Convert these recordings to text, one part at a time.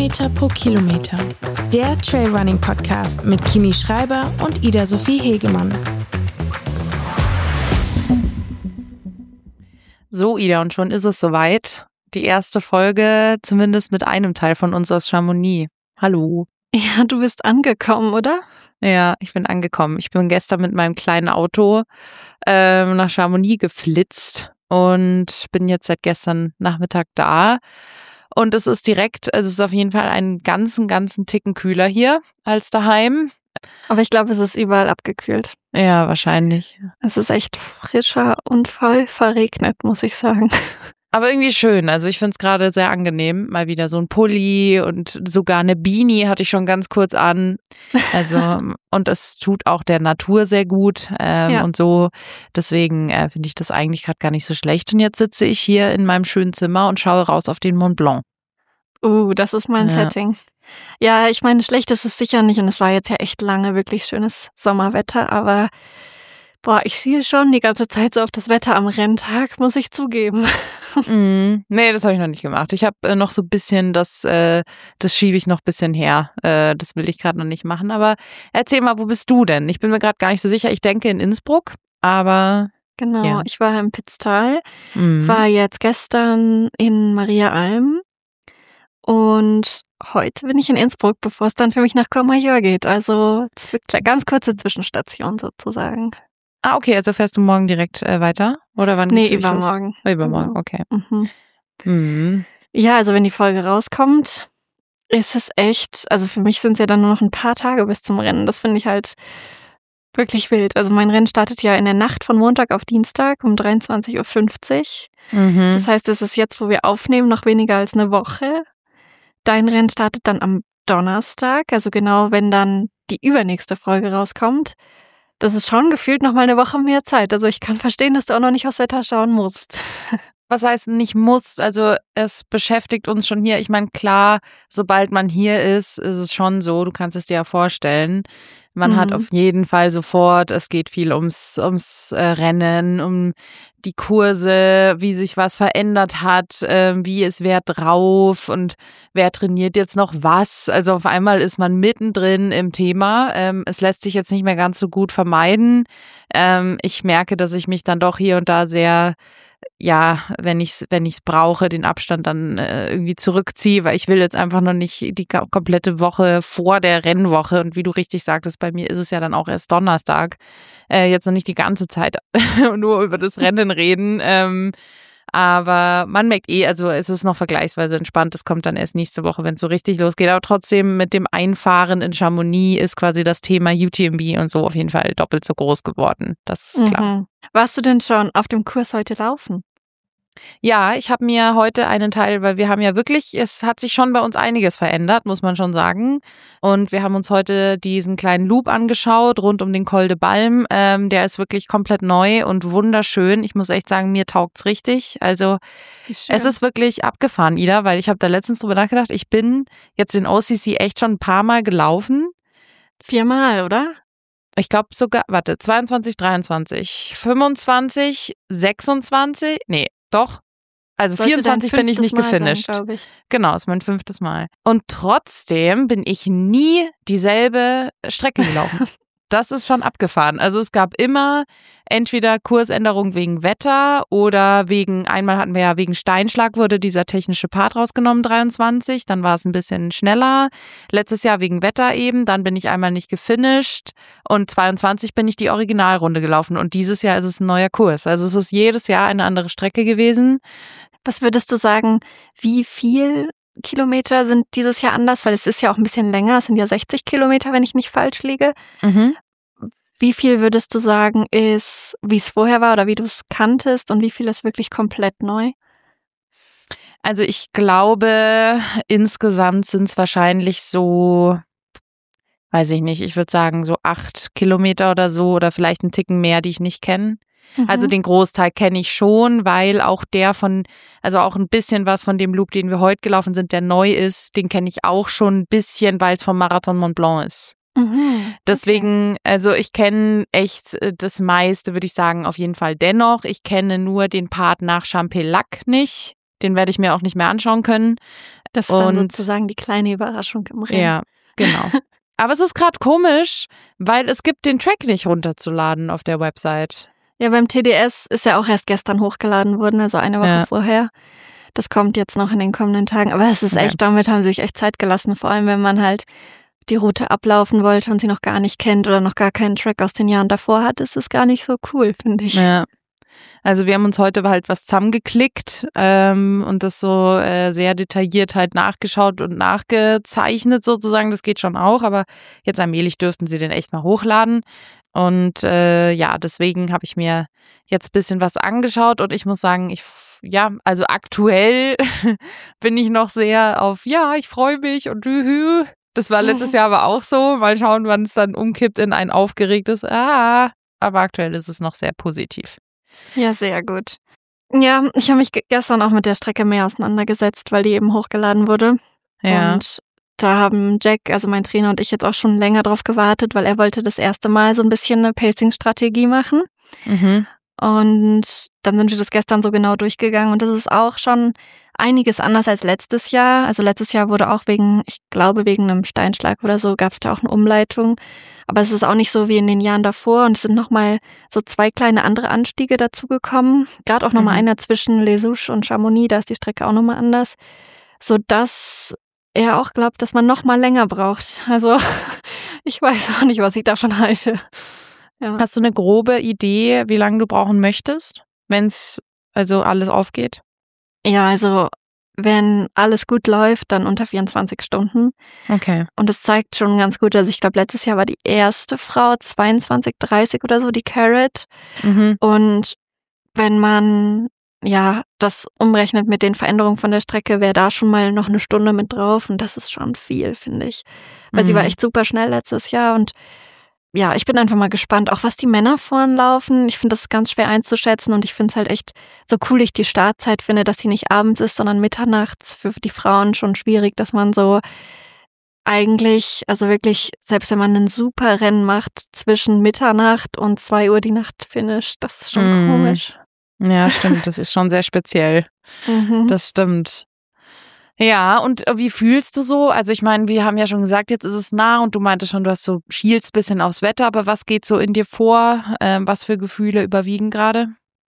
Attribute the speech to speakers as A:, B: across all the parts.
A: Höhenmeter pro Kilometer. Der Trailrunning-Podcast mit Kimi Schreiber und Ida-Sophie Hegemann.
B: So, Ida, und schon ist es soweit. Die erste Folge, zumindest mit einem Teil von uns aus Chamonix. Hallo.
C: Ja, du bist angekommen, oder?
B: Ja, ich bin angekommen. Ich bin gestern mit meinem kleinen Auto nach Chamonix geflitzt und bin jetzt seit gestern Nachmittag da. Und es ist direkt, also es ist auf jeden Fall einen ganzen Ticken kühler hier als daheim.
C: Aber ich glaube, es ist überall abgekühlt.
B: Ja, wahrscheinlich.
C: Es ist echt frischer und voll verregnet, muss ich sagen.
B: Aber irgendwie schön. Also ich finde es gerade sehr angenehm. Mal wieder so ein Pulli und sogar eine Beanie hatte ich schon ganz kurz an. Also und es tut auch der Natur sehr gut und so. Deswegen finde ich das eigentlich gerade gar nicht so schlecht. Und jetzt sitze ich hier in meinem schönen Zimmer und schaue raus auf den Mont Blanc.
C: Das ist mein Setting. Ja, ich meine, schlecht ist es sicher nicht. Und es war jetzt ja echt lange wirklich schönes Sommerwetter. Aber ich schiele schon die ganze Zeit so auf das Wetter am Renntag, muss ich zugeben.
B: Nee, das habe ich noch nicht gemacht. Ich habe noch so ein bisschen, das schiebe ich noch ein bisschen her. Das will ich gerade noch nicht machen. Aber erzähl mal, wo bist du denn? Ich bin mir gerade gar nicht so sicher. Ich denke in Innsbruck, aber...
C: Genau,
B: ja.
C: Ich war im Pitztal, war jetzt gestern in Maria Alm und heute bin ich in Innsbruck, bevor es dann für mich nach Courmayeur geht. Also es wird eine ganz kurze Zwischenstation sozusagen.
B: Ah, okay, also fährst du morgen direkt weiter? Oder wann geht's
C: übermorgen.
B: Los? Übermorgen, okay.
C: Ja, also wenn die Folge rauskommt, ist es echt, also für mich sind es ja dann nur noch ein paar Tage bis zum Rennen. Das finde ich halt wirklich wild. Also mein Rennen startet ja in der Nacht von Montag auf Dienstag um 23:50 Uhr. Das heißt, es ist jetzt, wo wir aufnehmen, noch weniger als eine Woche. Dein Rennen startet dann am Donnerstag, also genau, wenn dann die übernächste Folge rauskommt. Das ist schon gefühlt noch mal eine Woche mehr Zeit. Also ich kann verstehen, dass du auch noch nicht aufs Wetter schauen musst.
B: Was heißt nicht musst? Also es beschäftigt uns schon hier. Ich meine, klar, sobald man hier ist es schon so, du kannst es dir ja vorstellen. Man hat auf jeden Fall sofort, es geht viel ums Rennen, um die Kurse, wie sich was verändert hat, wie ist wer drauf und wer trainiert jetzt noch was. Also auf einmal ist man mittendrin im Thema. Es lässt sich jetzt nicht mehr ganz so gut vermeiden. Ich merke, dass ich mich dann doch hier und da sehr, wenn ich's brauche, den Abstand dann irgendwie zurückziehe, weil ich will jetzt einfach noch nicht die komplette Woche vor der Rennwoche und wie du richtig sagtest, bei mir ist es ja dann auch erst Donnerstag, jetzt noch nicht die ganze Zeit nur über das Rennen reden, aber man merkt also es ist noch vergleichsweise entspannt, es kommt dann erst nächste Woche, wenn es so richtig losgeht, aber trotzdem mit dem Einfahren in Chamonix ist quasi das Thema UTMB und so auf jeden Fall doppelt so groß geworden, das ist klar.
C: Warst du denn schon auf dem Kurs heute laufen?
B: Ja, ich habe mir heute einen Teil, weil wir haben ja wirklich, es hat sich schon bei uns einiges verändert, muss man schon sagen. Und wir haben uns heute diesen kleinen Loop angeschaut, rund um den Col de Balme. Der ist wirklich komplett neu und wunderschön. Ich muss echt sagen, mir taugt's richtig. Also es ist wirklich abgefahren, Ida, weil ich habe da letztens drüber nachgedacht, ich bin jetzt den OCC echt schon ein paar Mal gelaufen.
C: 4 Mal, oder?
B: Ich glaube sogar, 22, 23, 25, 26, nee, doch. Also
C: Sollte
B: 24 bin ich nicht gefinisht. Genau, ist mein 5. Mal. Und trotzdem bin ich nie dieselbe Strecke gelaufen. Das ist schon abgefahren. Also es gab immer entweder Kursänderung wegen Wetter oder einmal hatten wir ja wegen Steinschlag wurde dieser technische Part rausgenommen, 23. Dann war es ein bisschen schneller. Letztes Jahr wegen Wetter eben. Dann bin ich einmal nicht gefinisht. Und 22 bin ich die Originalrunde gelaufen. Und dieses Jahr ist es ein neuer Kurs. Also es ist jedes Jahr eine andere Strecke gewesen.
C: Was würdest du sagen, wie viel Kilometer sind dieses Jahr anders? Weil es ist ja auch ein bisschen länger, es sind ja 60 Kilometer, wenn ich nicht falsch liege. Wie viel würdest du sagen, ist, wie es vorher war oder wie du es kanntest und wie viel ist wirklich komplett neu?
B: Also ich glaube, insgesamt sind es wahrscheinlich so, weiß ich nicht, ich würde sagen so 8 Kilometer oder so oder vielleicht einen Ticken mehr, die ich nicht kenne. Also den Großteil kenne ich schon, weil auch auch ein bisschen was von dem Loop, den wir heute gelaufen sind, der neu ist, den kenne ich auch schon ein bisschen, weil es vom Marathon Mont Blanc ist. Deswegen, also ich kenne echt das meiste, würde ich sagen, auf jeden Fall dennoch. Ich kenne nur den Part nach Champellac nicht. Den werde ich mir auch nicht mehr anschauen können.
C: Das ist dann sozusagen die kleine Überraschung im Rennen.
B: Ja, genau. Aber es ist gerade komisch, weil es gibt den Track nicht runterzuladen auf der Website.
C: Ja, beim TDS ist ja auch erst gestern hochgeladen worden, also eine Woche vorher. Das kommt jetzt noch in den kommenden Tagen. Aber es ist echt, damit haben sie sich echt Zeit gelassen. Vor allem, wenn man halt die Route ablaufen wollte und sie noch gar nicht kennt oder noch gar keinen Track aus den Jahren davor hat, ist es gar nicht so cool, finde ich.
B: Ja. Also wir haben uns heute halt was zusammengeklickt und das so sehr detailliert halt nachgeschaut und nachgezeichnet sozusagen. Das geht schon auch, aber jetzt allmählich dürften sie den echt mal hochladen. Und deswegen habe ich mir jetzt ein bisschen was angeschaut und ich muss sagen, also aktuell bin ich noch sehr auf, ich freue mich und Das war letztes Jahr aber auch so. Mal schauen, wann es dann umkippt in ein aufgeregtes aber aktuell ist es noch sehr positiv.
C: Ja, sehr gut. Ja, ich habe mich gestern auch mit der Strecke mehr auseinandergesetzt, weil die eben hochgeladen wurde.
B: Ja.
C: Und da haben Jack, also mein Trainer und ich jetzt auch schon länger drauf gewartet, weil er wollte das erste Mal so ein bisschen eine Pacing-Strategie machen.
B: Mhm.
C: Und dann sind wir das gestern so genau durchgegangen und das ist auch schon einiges anders als letztes Jahr. Also letztes Jahr wurde auch wegen einem Steinschlag oder so, gab es da auch eine Umleitung. Aber es ist auch nicht so wie in den Jahren davor und es sind nochmal so 2 kleine andere Anstiege dazugekommen. Gerade auch nochmal einer zwischen Les Souches und Chamonix, da ist die Strecke auch nochmal anders. Sodass er auch glaubt, dass man nochmal länger braucht. Also ich weiß auch nicht, was ich davon halte. Ja.
B: Hast du eine grobe Idee, wie lange du brauchen möchtest, wenn es also alles aufgeht?
C: Ja, also wenn alles gut läuft, dann unter 24 Stunden.
B: Okay.
C: Und es zeigt schon ganz gut, also ich glaube, letztes Jahr war die erste Frau 22:30 oder so, die Carrot.
B: Mhm.
C: Und wenn man das umrechnet mit den Veränderungen von der Strecke, wäre da schon mal noch eine Stunde mit drauf. Und das ist schon viel, finde ich. Weil sie war echt super schnell letztes Jahr und ja, ich bin einfach mal gespannt, auch was die Männer vorn laufen. Ich finde das ganz schwer einzuschätzen und ich finde es halt echt so cool, ich die Startzeit finde, dass sie nicht abends ist, sondern mitternachts. Für die Frauen schon schwierig, dass man so eigentlich, also wirklich, selbst wenn man ein super Rennen macht, zwischen Mitternacht und 2 Uhr die Nacht finisht, das ist schon komisch.
B: Ja, stimmt, das ist schon sehr speziell. Das stimmt. Ja, und wie fühlst du so? Also ich meine, wir haben ja schon gesagt, jetzt ist es nah und du meintest schon, du hast so schielst ein bisschen aufs Wetter, aber was geht so in dir vor? Was für Gefühle überwiegen gerade?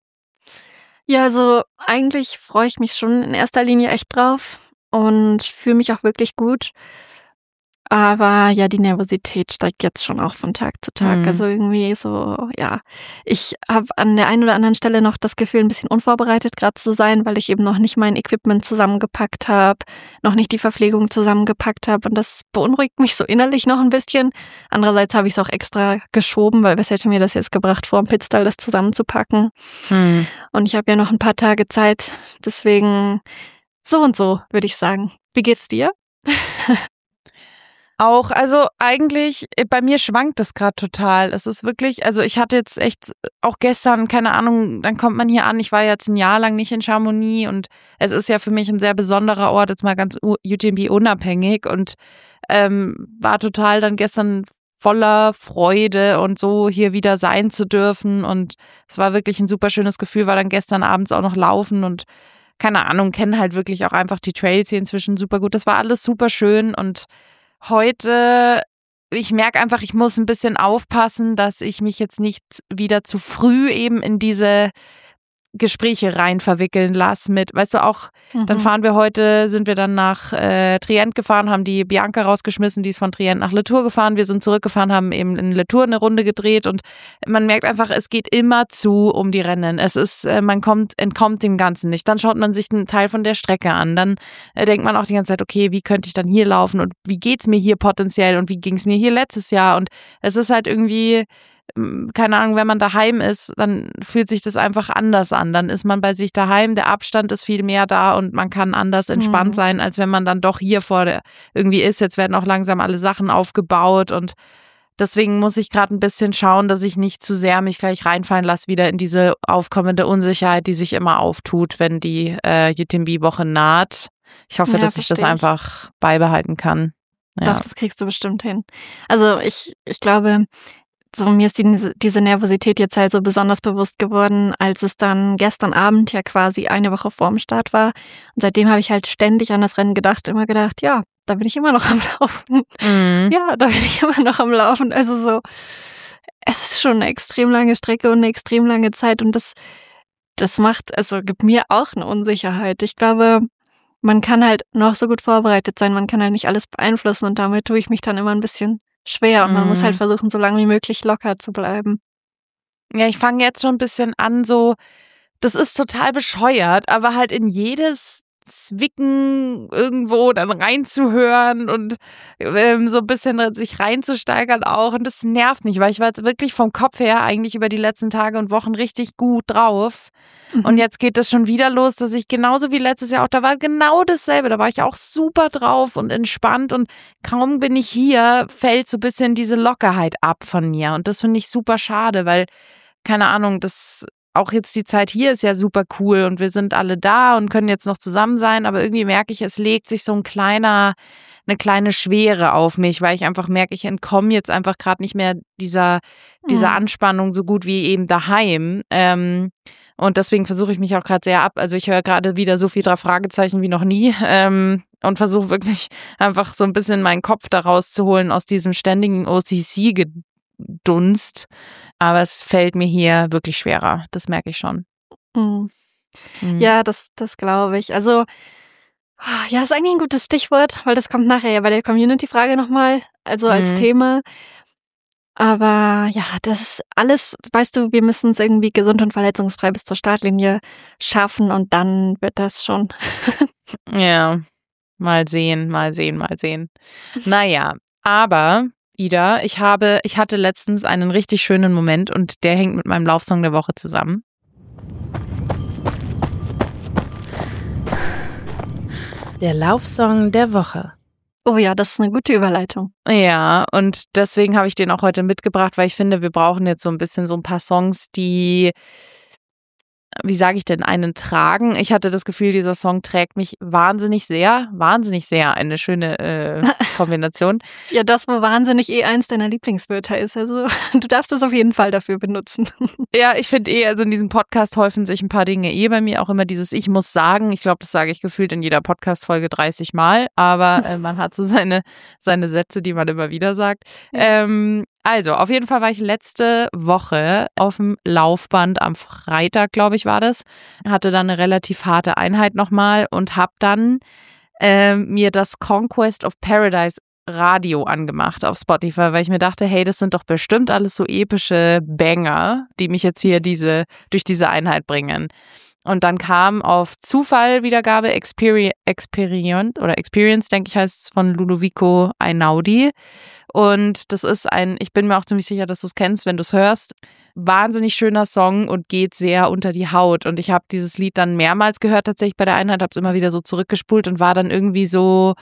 C: Ja, also eigentlich freue ich mich schon in erster Linie echt drauf und fühle mich auch wirklich gut. Aber ja, die Nervosität steigt jetzt schon auch von Tag zu Tag. Also irgendwie so, ich habe an der einen oder anderen Stelle noch das Gefühl, ein bisschen unvorbereitet gerade zu sein, weil ich eben noch nicht mein Equipment zusammengepackt habe, noch nicht die Verpflegung zusammengepackt habe. Und das beunruhigt mich so innerlich noch ein bisschen. Andererseits habe ich es auch extra geschoben, weil was hätte mir das jetzt gebracht, vor dem Pitstall das zusammenzupacken. Und ich habe ja noch ein paar Tage Zeit. Deswegen so und so, würde ich sagen. Wie geht's dir?
B: Auch, also eigentlich, bei mir schwankt das gerade total. Es ist wirklich, also ich hatte jetzt echt auch gestern, keine Ahnung, dann kommt man hier an, ich war jetzt ein Jahr lang nicht in Chamonix und es ist ja für mich ein sehr besonderer Ort, jetzt mal ganz UTMB unabhängig und war total dann gestern voller Freude und so hier wieder sein zu dürfen und es war wirklich ein super schönes Gefühl, war dann gestern abends auch noch laufen und keine Ahnung, kenne halt wirklich auch einfach die Trails hier inzwischen super gut. Das war alles super schön und heute, ich merke einfach, ich muss ein bisschen aufpassen, dass ich mich jetzt nicht wieder zu früh eben in diese Gespräche rein verwickeln lasse mit, weißt du auch, dann sind wir dann nach Trient gefahren, haben die Bianca rausgeschmissen, die ist von Trient nach Le Tour gefahren, wir sind zurückgefahren, haben eben in Le Tour eine Runde gedreht und man merkt einfach, es geht immer um die Rennen. Es ist, man entkommt dem Ganzen nicht. Dann schaut man sich einen Teil von der Strecke an, dann denkt man auch die ganze Zeit, okay, wie könnte ich dann hier laufen und wie geht's mir hier potenziell und wie ging's mir hier letztes Jahr und es ist halt irgendwie, keine Ahnung, wenn man daheim ist, dann fühlt sich das einfach anders an. Dann ist man bei sich daheim, der Abstand ist viel mehr da und man kann anders entspannt sein, als wenn man dann doch hier irgendwie ist. Jetzt werden auch langsam alle Sachen aufgebaut und deswegen muss ich gerade ein bisschen schauen, dass ich nicht zu sehr mich gleich reinfallen lasse, wieder in diese aufkommende Unsicherheit, die sich immer auftut, wenn die UTMB-Woche naht. Ich hoffe, dass ich das einfach beibehalten kann. Ja.
C: Doch, das kriegst du bestimmt hin. Also ich glaube, so mir ist diese Nervosität jetzt halt so besonders bewusst geworden, als es dann gestern Abend ja quasi eine Woche vorm Start war. Und seitdem habe ich halt ständig an das Rennen immer gedacht, ja, da bin ich immer noch am Laufen. Ja, da bin ich immer noch am Laufen. Also so, es ist schon eine extrem lange Strecke und eine extrem lange Zeit und das gibt mir auch eine Unsicherheit. Ich glaube, man kann halt noch so gut vorbereitet sein, man kann halt nicht alles beeinflussen und damit tue ich mich dann immer ein bisschen schwer und man muss halt versuchen, so lange wie möglich locker zu bleiben.
B: Ja, ich fange jetzt schon ein bisschen an, so, das ist total bescheuert, aber halt in jedes Zwicken irgendwo dann reinzuhören und so ein bisschen sich reinzusteigern auch. Und das nervt mich, weil ich war jetzt wirklich vom Kopf her eigentlich über die letzten Tage und Wochen richtig gut drauf. Und jetzt geht es schon wieder los, dass ich genauso wie letztes Jahr auch, da war genau dasselbe, da war ich auch super drauf und entspannt und kaum bin ich hier, fällt so ein bisschen diese Lockerheit ab von mir. Und das finde ich super schade, weil, keine Ahnung, das auch jetzt die Zeit hier ist ja super cool und wir sind alle da und können jetzt noch zusammen sein, aber irgendwie merke ich, es legt sich so eine kleine Schwere auf mich, weil ich einfach merke, ich entkomme jetzt einfach gerade nicht mehr dieser Anspannung so gut wie eben daheim. Und deswegen versuche ich mich auch gerade sehr ab. Also ich höre gerade wieder so viel 3 Fragezeichen wie noch nie und versuche wirklich einfach so ein bisschen meinen Kopf da rauszuholen aus diesem ständigen OCC-Dunst. Aber es fällt mir hier wirklich schwerer. Das merke ich schon.
C: Ja, das glaube ich. Also, ja, ist eigentlich ein gutes Stichwort, weil das kommt nachher ja bei der Community-Frage nochmal, also als Thema. Aber ja, das ist alles, weißt du, wir müssen es irgendwie gesund und verletzungsfrei bis zur Startlinie schaffen und dann wird das schon.
B: Ja, mal sehen. Naja, aber Ida, ich hatte letztens einen richtig schönen Moment und der hängt mit meinem Laufsong der Woche zusammen.
A: Der Laufsong der Woche.
C: Oh ja, das ist eine gute Überleitung.
B: Ja, und deswegen habe ich den auch heute mitgebracht, weil ich finde, wir brauchen jetzt so ein bisschen so ein paar Songs, die, wie sage ich denn, einen tragen. Ich hatte das Gefühl, dieser Song trägt mich wahnsinnig sehr. Eine schöne Kombination.
C: Ja, das, wo wahnsinnig eins deiner Lieblingswörter ist. Also du darfst das auf jeden Fall dafür benutzen.
B: Ja, ich finde also in diesem Podcast häufen sich ein paar Dinge bei mir. Auch immer dieses Ich muss sagen. Ich glaube, das sage ich gefühlt in jeder Podcast-Folge 30 Mal. Aber man hat so seine Sätze, die man immer wieder sagt. Also, auf jeden Fall war ich letzte Woche auf dem Laufband am Freitag, glaube ich, war das. Hatte dann eine relativ harte Einheit nochmal und habe dann mir das Conquest of Paradise Radio angemacht auf Spotify, weil ich mir dachte, hey, das sind doch bestimmt alles so epische Banger, die mich jetzt hier durch diese Einheit bringen. Und dann kam auf Zufall Wiedergabe Experience, denke ich, heißt es, von Ludovico Einaudi. Und das ist ich bin mir auch ziemlich sicher, dass du es kennst, wenn du es hörst. Wahnsinnig schöner Song und geht sehr unter die Haut. Und ich habe dieses Lied dann mehrmals gehört tatsächlich bei der Einheit, habe es immer wieder so zurückgespult und war dann irgendwie so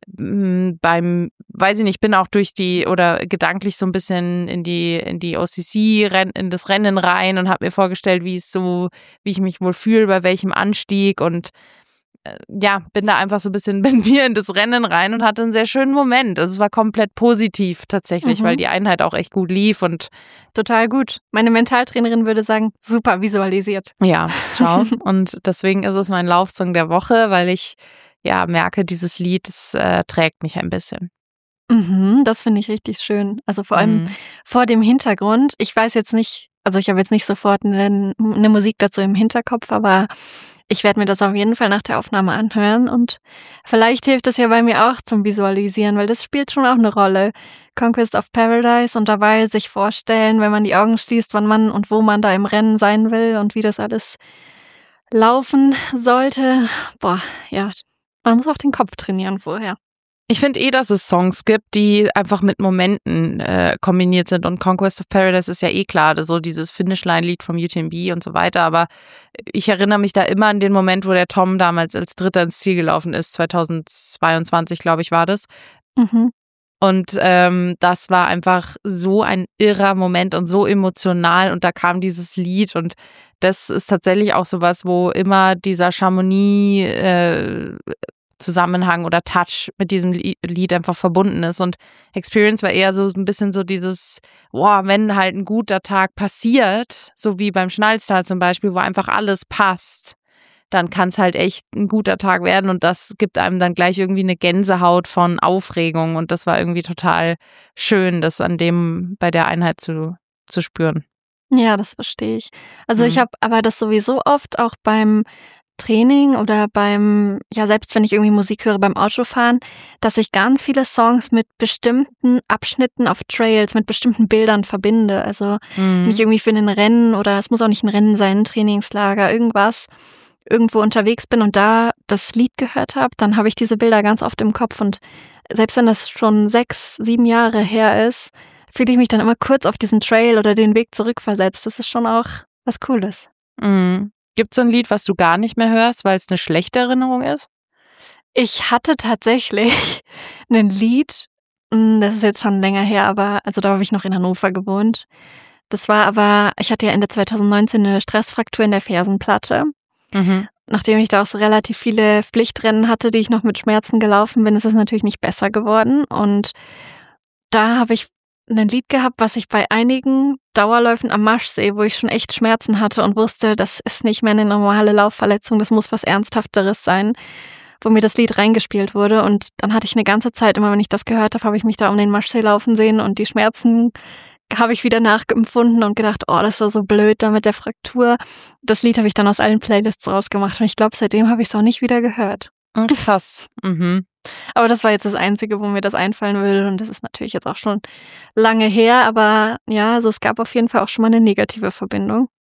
B: weiß ich nicht, bin auch gedanklich so ein bisschen in die OCC, in das Rennen rein und habe mir vorgestellt, wie ich mich wohl fühle, bei welchem Anstieg und bin da einfach so ein bisschen mit mir in das Rennen rein und hatte einen sehr schönen Moment. Also es war komplett positiv tatsächlich, weil die Einheit auch echt gut lief und
C: total gut. Meine Mentaltrainerin würde sagen, super visualisiert.
B: Ja, schau. Und deswegen ist es mein Laufsong der Woche, weil ich merke, dieses Lied, das trägt mich ein bisschen.
C: Das finde ich richtig schön. Also vor allem vor dem Hintergrund. Ich weiß jetzt nicht, also ich habe jetzt nicht sofort eine Musik dazu im Hinterkopf, aber ich werde mir das auf jeden Fall nach der Aufnahme anhören und vielleicht hilft es ja bei mir auch zum Visualisieren, weil das spielt schon auch eine Rolle. Conquest of Paradise und dabei sich vorstellen, wenn man die Augen schließt, wann man und wo man da im Rennen sein will und wie das alles laufen sollte. Boah, ja, man muss auch den Kopf trainieren vorher.
B: Ich finde dass es Songs gibt, die einfach mit Momenten kombiniert sind und Conquest of Paradise ist ja klar, so dieses Finish-Line-Lied vom UTMB und so weiter, aber ich erinnere mich da immer an den Moment, wo der Tom damals als Dritter ins Ziel gelaufen ist, 2022, glaube ich, war das. Und das war einfach so ein irrer Moment und so emotional und da kam dieses Lied und das ist tatsächlich auch sowas, wo immer dieser Chamonix Zusammenhang oder Touch mit diesem Lied einfach verbunden ist. Und Experience war eher so ein bisschen so dieses, wenn halt ein guter Tag passiert, so wie beim Schnalztal zum Beispiel, wo einfach alles passt, dann kann es halt echt ein guter Tag werden und das gibt einem dann gleich irgendwie eine Gänsehaut von Aufregung und das war irgendwie total schön, das bei der Einheit zu spüren.
C: Ja, das verstehe ich. Also ich habe aber das sowieso oft auch beim Training oder selbst wenn ich irgendwie Musik höre beim Autofahren, dass ich ganz viele Songs mit bestimmten Abschnitten auf Trails, mit bestimmten Bildern verbinde. Also wenn ich irgendwie für ein Rennen oder es muss auch nicht ein Rennen sein, ein Trainingslager, irgendwo unterwegs bin und da das Lied gehört habe, dann habe ich diese Bilder ganz oft im Kopf und selbst wenn das schon 6, 7 Jahre her ist, fühle ich mich dann immer kurz auf diesen Trail oder den Weg zurückversetzt. Das ist schon auch was Cooles.
B: Gibt es so ein Lied, was du gar nicht mehr hörst, weil es eine schlechte Erinnerung ist?
C: Ich hatte tatsächlich ein Lied, das ist jetzt schon länger her, aber also da habe ich noch in Hannover gewohnt. Das war aber, ich hatte ja Ende 2019 eine Stressfraktur in der Fersenplatte. Nachdem ich da auch so relativ viele Pflichtrennen hatte, die ich noch mit Schmerzen gelaufen bin, ist es natürlich nicht besser geworden. Und da habe ich ein Lied gehabt, was ich bei einigen Dauerläufen am Maschsee, wo ich schon echt Schmerzen hatte und wusste, das ist nicht mehr eine normale Laufverletzung, das muss was Ernsthafteres sein, wo mir das Lied reingespielt wurde. Und dann hatte ich eine ganze Zeit, immer wenn ich das gehört habe, habe ich mich da um den Maschsee laufen sehen und die Schmerzen habe ich wieder nachempfunden und gedacht, das war so blöd da mit der Fraktur. Das Lied habe ich dann aus allen Playlists rausgemacht und ich glaube, seitdem habe ich es auch nicht wieder gehört.
B: Krass.
C: Aber das war jetzt das Einzige, wo mir das einfallen würde und das ist natürlich jetzt auch schon lange her, aber ja, also es gab auf jeden Fall auch schon mal eine negative Verbindung.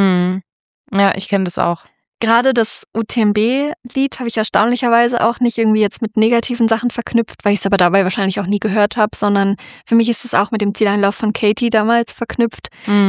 B: Ja, ich kenne das auch.
C: Gerade das UTMB-Lied habe ich erstaunlicherweise auch nicht irgendwie jetzt mit negativen Sachen verknüpft, weil ich es aber dabei wahrscheinlich auch nie gehört habe, sondern für mich ist es auch mit dem Zieleinlauf von Katie damals verknüpft.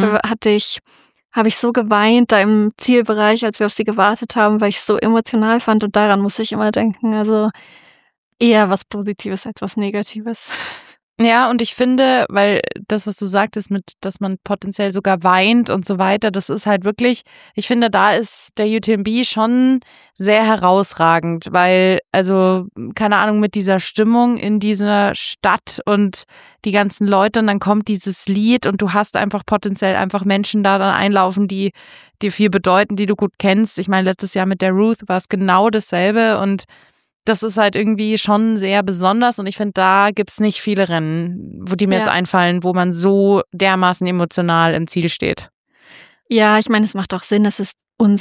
C: Habe ich so geweint da im Zielbereich, als wir auf sie gewartet haben, weil ich es so emotional fand und daran muss ich immer denken. Also eher was Positives als was Negatives.
B: Ja, und ich finde, weil das, was du sagtest, dass man potenziell sogar weint und so weiter, das ist halt wirklich, ich finde, da ist der UTMB schon sehr herausragend, weil, also, keine Ahnung, mit dieser Stimmung in dieser Stadt und die ganzen Leute und dann kommt dieses Lied und du hast einfach potenziell einfach Menschen da dann einlaufen, die dir viel bedeuten, die du gut kennst. Ich meine, letztes Jahr mit der Ruth war es genau dasselbe und das ist halt irgendwie schon sehr besonders und ich finde, da gibt's nicht viele Rennen, die mir jetzt einfallen, wo man so dermaßen emotional im Ziel steht.
C: Ja, ich meine, es macht auch Sinn, es ist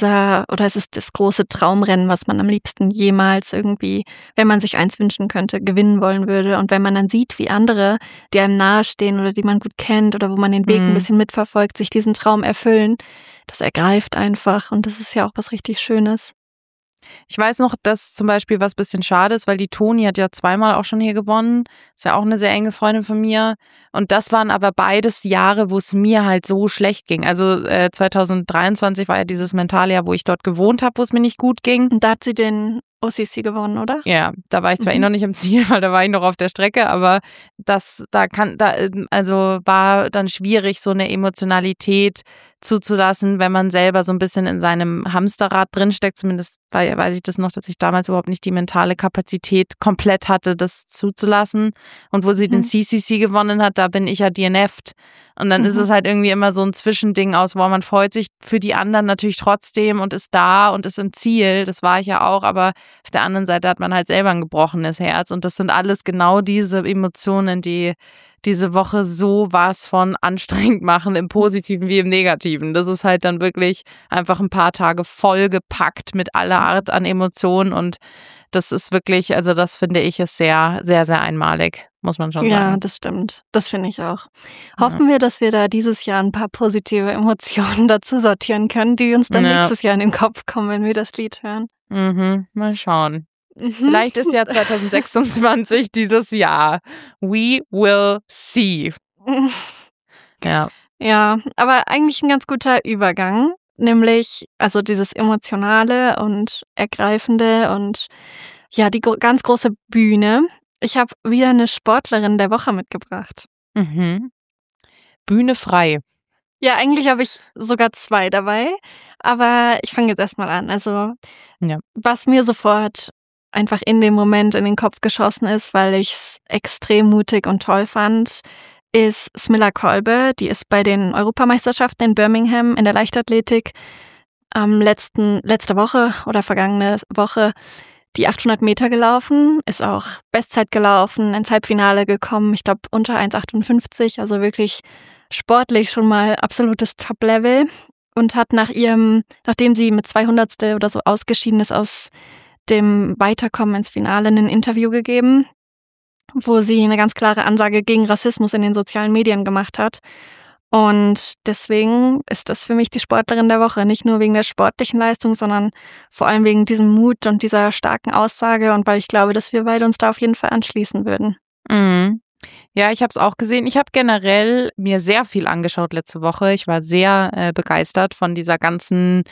C: das große Traumrennen, was man am liebsten jemals irgendwie, wenn man sich eins wünschen könnte, gewinnen wollen würde. Und wenn man dann sieht, wie andere, die einem nahestehen oder die man gut kennt oder wo man den Weg ein bisschen mitverfolgt, sich diesen Traum erfüllen, das ergreift einfach und das ist ja auch was richtig Schönes.
B: Ich weiß noch, dass zum Beispiel was ein bisschen schade ist, weil die Toni hat ja zweimal auch schon hier gewonnen. Ist ja auch eine sehr enge Freundin von mir. Und das waren aber beides Jahre, wo es mir halt so schlecht ging. Also 2023 war ja dieses Mentaljahr, wo ich dort gewohnt habe, wo es mir nicht gut ging.
C: Und da hat sie den OCC gewonnen, oder?
B: Ja, da war ich zwar noch nicht im Ziel, weil da war ich noch auf der Strecke, aber war dann schwierig, so eine Emotionalität zuzulassen, wenn man selber so ein bisschen in seinem Hamsterrad drinsteckt. Zumindest weiß ich das noch, dass ich damals überhaupt nicht die mentale Kapazität komplett hatte, das zuzulassen. Und wo sie den CCC gewonnen hat, da bin ich ja DNF'd. Und dann ist es halt irgendwie immer so ein Zwischending aus, wo man freut sich für die anderen natürlich trotzdem und ist da und ist im Ziel. Das war ich ja auch, aber auf der anderen Seite hat man halt selber ein gebrochenes Herz. Und das sind alles genau diese Emotionen, die diese Woche so was von anstrengend machen, im Positiven wie im Negativen. Das ist halt dann wirklich einfach ein paar Tage vollgepackt mit aller Art an Emotionen und das ist wirklich, also das finde ich ist sehr, sehr, sehr einmalig, muss man schon sagen.
C: Ja, das stimmt. Das finde ich auch. Hoffen wir, dass wir da dieses Jahr ein paar positive Emotionen dazu sortieren können, die uns dann nächstes Jahr in den Kopf kommen, wenn wir das Lied hören.
B: Mal schauen. Vielleicht ist ja 2026 dieses Jahr. We will see.
C: Ja, aber eigentlich ein ganz guter Übergang. Nämlich, also dieses Emotionale und Ergreifende und ja, die ganz große Bühne. Ich habe wieder eine Sportlerin der Woche mitgebracht.
B: Bühne frei.
C: Ja, eigentlich habe ich sogar 2 dabei, aber ich fange jetzt erstmal an. Also, was mir sofort einfach in dem Moment in den Kopf geschossen ist, weil ich es extrem mutig und toll fand, ist Smilla Kolbe. Die ist bei den Europameisterschaften in Birmingham in der Leichtathletik letzte Woche oder vergangene Woche die 800 Meter gelaufen, ist auch Bestzeit gelaufen, ins Halbfinale gekommen, ich glaube unter 1,58, also wirklich sportlich schon mal absolutes Top-Level und hat nachdem sie mit 200 oder so ausgeschieden ist aus dem Weiterkommen ins Finale, ein Interview gegeben, wo sie eine ganz klare Ansage gegen Rassismus in den sozialen Medien gemacht hat. Und deswegen ist das für mich die Sportlerin der Woche. Nicht nur wegen der sportlichen Leistung, sondern vor allem wegen diesem Mut und dieser starken Aussage und weil ich glaube, dass wir beide uns da auf jeden Fall anschließen würden.
B: Mhm. Ja, ich habe es auch gesehen. Ich habe generell mir sehr viel angeschaut letzte Woche. Ich war sehr begeistert von diesen ganzen,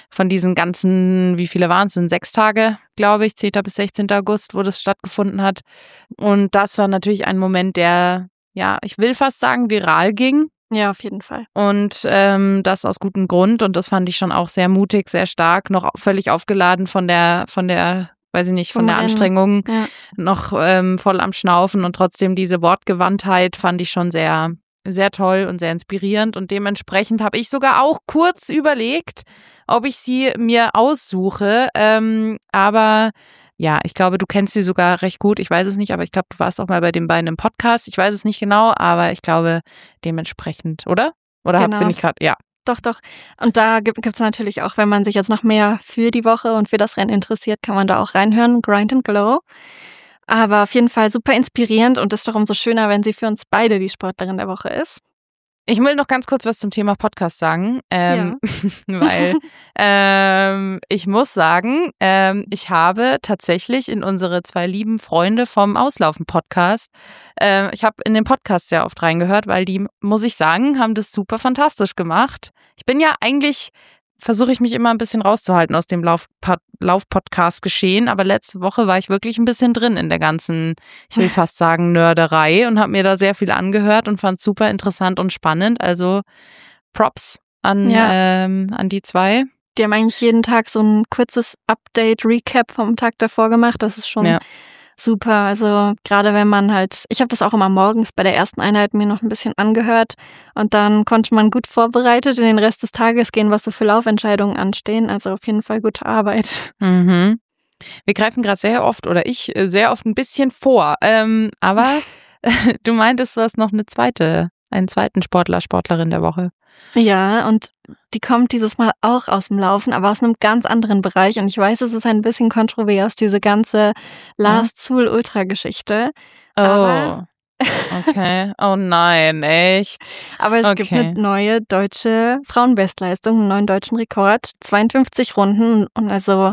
B: wie viele waren es denn? 6 Tage, glaube ich, 10. bis 16. August, wo das stattgefunden hat. Und das war natürlich ein Moment, der, ja, ich will fast sagen, viral ging.
C: Ja, auf jeden Fall.
B: Und das aus gutem Grund. Und das fand ich schon auch sehr mutig, sehr stark, noch völlig aufgeladen von der weiß ich nicht, von der Anstrengung, noch voll am Schnaufen. Und trotzdem diese Wortgewandtheit fand ich schon sehr, sehr toll und sehr inspirierend. Und dementsprechend habe ich sogar auch kurz überlegt, ob ich sie mir aussuche. Aber ja, ich glaube, du kennst sie sogar recht gut. Ich weiß es nicht, aber ich glaube, du warst auch mal bei den beiden im Podcast. Ich weiß es nicht genau, aber ich glaube dementsprechend, oder? Oder
C: genau.
B: Finde ich gerade, ja.
C: Doch. Und da gibt's natürlich auch, wenn man sich jetzt noch mehr für die Woche und für das Rennen interessiert, kann man da auch reinhören. Grind and Glow. Aber auf jeden Fall super inspirierend und ist doch umso schöner, wenn sie für uns beide die Sportlerin der Woche ist.
B: Ich will noch ganz kurz was zum Thema Podcast sagen, weil ich muss sagen, ich habe tatsächlich in unsere 2 lieben Freunde vom Auslaufen-Podcast, ich habe in den Podcast sehr oft reingehört, weil die, muss ich sagen, haben das super fantastisch gemacht. Ich bin ja eigentlich, versuche ich mich immer ein bisschen rauszuhalten aus dem Lauf-Podcast-Geschehen, aber letzte Woche war ich wirklich ein bisschen drin in der ganzen, ich will fast sagen, Nörderei und habe mir da sehr viel angehört und fand es super interessant und spannend. Also Props an die 2.
C: Die haben eigentlich jeden Tag so ein kurzes Update-Recap vom Tag davor gemacht. Das ist schon super. Also gerade wenn man halt, ich habe das auch immer morgens bei der ersten Einheit mir noch ein bisschen angehört und dann konnte man gut vorbereitet in den Rest des Tages gehen, was so für Laufentscheidungen anstehen. Also auf jeden Fall gute Arbeit.
B: Mhm. Wir greifen gerade sehr oft oder ich sehr oft ein bisschen vor. Aber du meintest, du hast noch einen zweiten Sportler, Sportlerin der Woche.
C: Ja, und die kommt dieses Mal auch aus dem Laufen, aber aus einem ganz anderen Bereich. Und ich weiß, es ist ein bisschen kontrovers, diese ganze Lars Zul Ultra-Geschichte.
B: Oh, okay. Oh nein, echt?
C: Aber es gibt eine neue deutsche Frauenbestleistung, einen neuen deutschen Rekord. 52 Runden und also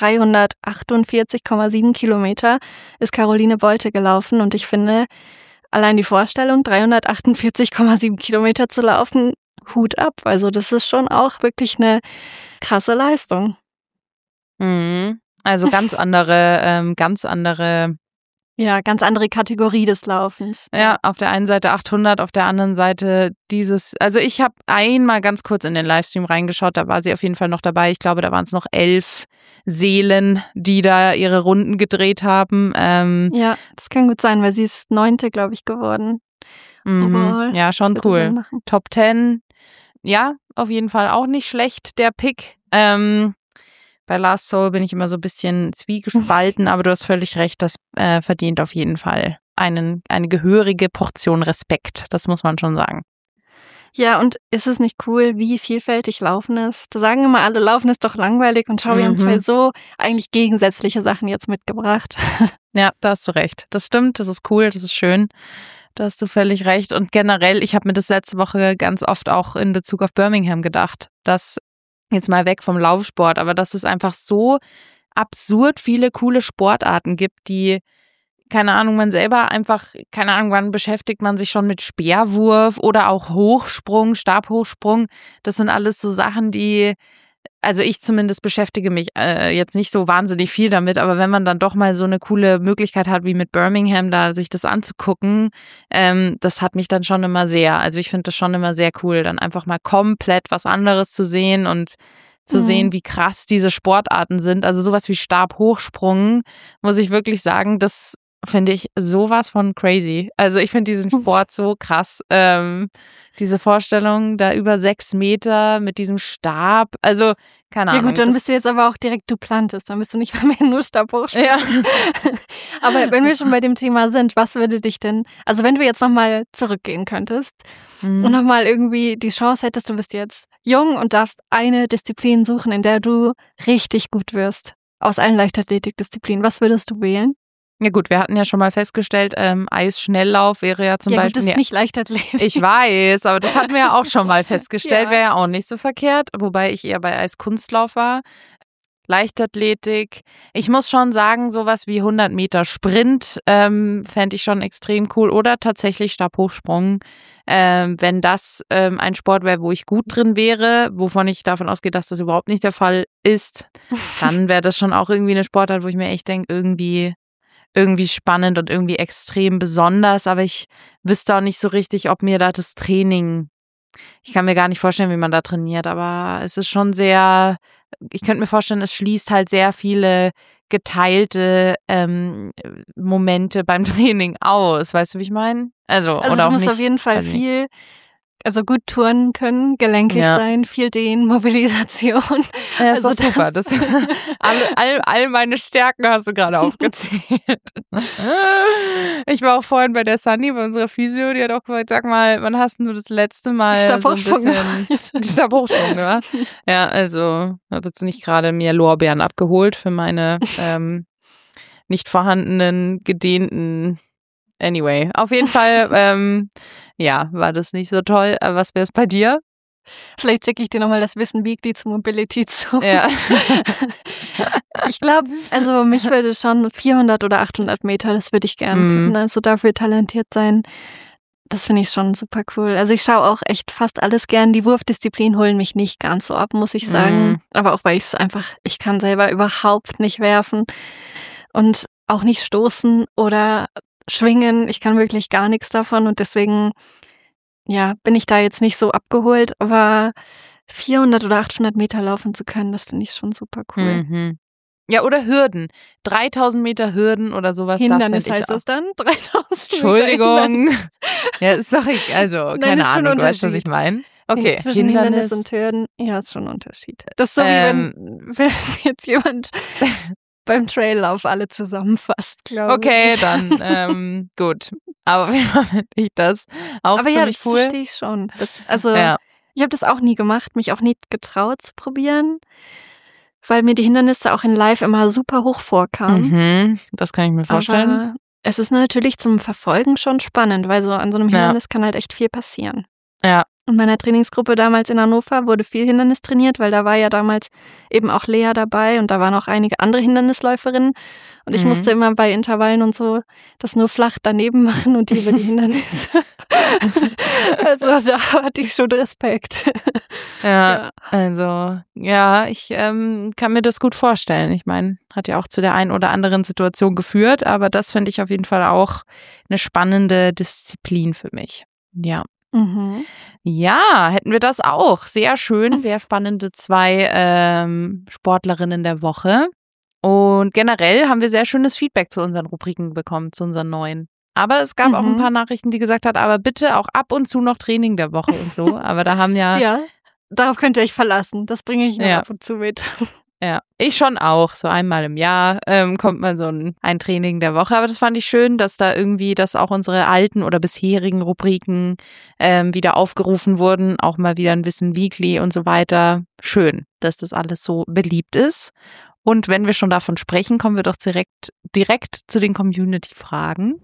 C: 348,7 Kilometer ist Caroline Bolte gelaufen. Und ich finde, allein die Vorstellung, 348,7 Kilometer zu laufen, Hut ab. Also das ist schon auch wirklich eine krasse Leistung.
B: Also ganz andere
C: Ja, ganz andere Kategorie des Laufens.
B: Ja, auf der einen Seite 800, auf der anderen Seite also ich habe einmal ganz kurz in den Livestream reingeschaut, da war sie auf jeden Fall noch dabei. Ich glaube, da waren es noch 11 Seelen, die da ihre Runden gedreht haben.
C: Ja, das kann gut sein, weil sie ist 9., glaube ich, geworden.
B: Ja, schon cool. Top 10. Ja, auf jeden Fall auch nicht schlecht, der Pick. Bei Last Soul bin ich immer so ein bisschen zwiegespalten, aber du hast völlig recht, das verdient auf jeden Fall eine gehörige Portion Respekt. Das muss man schon sagen.
C: Ja, und ist es nicht cool, wie vielfältig Laufen ist? Da sagen immer alle, Laufen ist doch langweilig und schau, wir haben 2 so eigentlich gegensätzliche Sachen jetzt mitgebracht.
B: Ja, da hast du recht. Das stimmt, das ist cool, das ist schön. Da hast du völlig recht. Und generell, ich habe mir das letzte Woche ganz oft auch in Bezug auf Birmingham gedacht, dass jetzt mal weg vom Laufsport, aber dass es einfach so absurd viele coole Sportarten gibt, die, keine Ahnung, man selber einfach, keine Ahnung, wann beschäftigt man sich schon mit Speerwurf oder auch Hochsprung, Stabhochsprung. Das sind alles so Sachen, die, also ich zumindest beschäftige mich jetzt nicht so wahnsinnig viel damit, aber wenn man dann doch mal so eine coole Möglichkeit hat, wie mit Birmingham, da sich das anzugucken, das hat mich dann schon immer sehr, also ich finde das schon immer sehr cool, dann einfach mal komplett was anderes zu sehen und zu sehen, wie krass diese Sportarten sind. Also sowas wie Stabhochsprung, muss ich wirklich sagen, das finde ich sowas von crazy. Also ich finde diesen Sport so krass. Diese Vorstellung, da über 6 Meter mit diesem Stab, also keine Ahnung.
C: Ja gut, dann bist du jetzt aber auch direkt Duplantis, dann bist du nicht mehr nur Stabhochsprung.
B: Ja.
C: Aber wenn wir schon bei dem Thema sind, was würde dich denn, also wenn du jetzt nochmal zurückgehen könntest und nochmal irgendwie die Chance hättest, du bist jetzt jung und darfst eine Disziplin suchen, in der du richtig gut wirst, aus allen Leichtathletikdisziplinen, was würdest du wählen?
B: Ja gut, wir hatten ja schon mal festgestellt, Eisschnelllauf wäre ja zum Beispiel.
C: Gut, das ist nicht Leichtathletik.
B: Ich weiß, aber das hatten wir ja auch schon mal festgestellt, wäre ja auch nicht so verkehrt, wobei ich eher bei Eiskunstlauf war. Leichtathletik, ich muss schon sagen, sowas wie 100 Meter Sprint fände ich schon extrem cool oder tatsächlich Stabhochsprung, wenn das ein Sport wäre, wo ich gut drin wäre, wovon ich davon ausgehe, dass das überhaupt nicht der Fall ist, dann wäre das schon auch irgendwie eine Sportart, wo ich mir echt denke, irgendwie spannend und irgendwie extrem besonders, aber ich wüsste auch nicht so richtig, ob mir da das Training, ich kann mir gar nicht vorstellen, wie man da trainiert, aber es ist schon sehr, ich könnte mir vorstellen, es schließt halt sehr viele geteilte Momente beim Training aus, weißt du, wie ich meine? Also oder
C: du
B: auch
C: musst
B: nicht,
C: auf jeden Fall
B: weiß nicht.
C: viel, also gut turnen können, gelenkig sein, viel Dehnen, Mobilisation.
B: Ja, ist
C: Also
B: doch super. Das, all meine Stärken hast du gerade aufgezählt. Ich war auch vorhin bei der Sunny, bei unserer Physio, die hat auch gesagt, sag mal, wann hast du das letzte Mal
C: Stabhochsprung
B: so ein bisschen Stabhochsprung gemacht? Ja, also habe jetzt nicht gerade mir Lorbeeren abgeholt für meine nicht vorhandenen, gedehnten. Anyway, auf jeden Fall, ja, war das nicht so toll. Aber was wäre es bei dir?
C: Vielleicht schicke ich dir nochmal das Wissen Weekly zu Mobility zu.
B: Ja.
C: Ich glaube, also mich würde schon 400 oder 800 Meter, das würde ich gerne können. Also dafür talentiert sein, das finde ich schon super cool. Also ich schaue auch echt fast alles gern. Die Wurfdisziplinen holen mich nicht ganz so ab, muss ich sagen. Aber auch weil ich kann selber überhaupt nicht werfen und auch nicht stoßen oder schwingen. Ich kann wirklich gar nichts davon und deswegen, ja, bin ich da jetzt nicht so abgeholt. Aber 400 oder 800 Meter laufen zu können, das finde ich schon super cool.
B: Mhm. Ja, oder Hürden. 3000 Meter Hürden oder sowas.
C: Hindernis
B: das
C: heißt es dann? 3000
B: Entschuldigung. Ja, ist doch also,
C: Nein,
B: keine
C: ist schon
B: Ahnung, du weißt, was
C: Unterschied.
B: ich meine. Okay,
C: Zwischen Hindernis und Hürden, ja, ist schon ein Unterschied. Das ist so wie wenn jetzt jemand beim Traillauf alle zusammenfasst, glaube ich.
B: Okay, dann gut. Aber wie finde ich das auch
C: aber
B: ziemlich
C: ja, das
B: cool.
C: verstehe ich schon. Ich
B: Ja.
C: habe das auch nie gemacht, mich auch nie getraut zu probieren, weil mir die Hindernisse auch in Live immer super hoch vorkamen.
B: Das kann ich mir vorstellen.
C: Aber es ist natürlich zum Verfolgen schon spannend, weil so an so einem Hindernis kann halt echt viel passieren.
B: Ja.
C: In meiner Trainingsgruppe damals in Hannover wurde viel Hindernis trainiert, weil da war ja damals eben auch Lea dabei und da waren auch einige andere Hindernisläuferinnen. Und ich musste immer bei Intervallen und so das nur flach daneben machen und die über die Hindernisse. Also da hatte ich schon Respekt.
B: Ja, also, ja, ich kann mir das gut vorstellen. Ich meine, hat ja auch zu der einen oder anderen Situation geführt, aber das finde ich auf jeden Fall auch eine spannende Disziplin für mich. Ja. Ja, hätten wir das auch. Sehr schön, sehr spannende 2 Sportlerinnen der Woche. Und generell haben wir sehr schönes Feedback zu unseren Rubriken bekommen, zu unseren neuen. Aber es gab auch ein paar Nachrichten, die gesagt haben, aber bitte auch ab und zu noch Training der Woche und so. Aber da haben ja,
C: darauf könnt ihr euch verlassen. Das bringe ich noch ab und zu mit.
B: Ja, ich schon auch. So einmal im Jahr kommt mal so ein Training der Woche. Aber das fand ich schön, dass da irgendwie, dass auch unsere alten oder bisherigen Rubriken wieder aufgerufen wurden. Auch mal wieder ein Wissen Weekly und so weiter. Schön, dass das alles so beliebt ist. Und wenn wir schon davon sprechen, kommen wir doch direkt zu den Community-Fragen.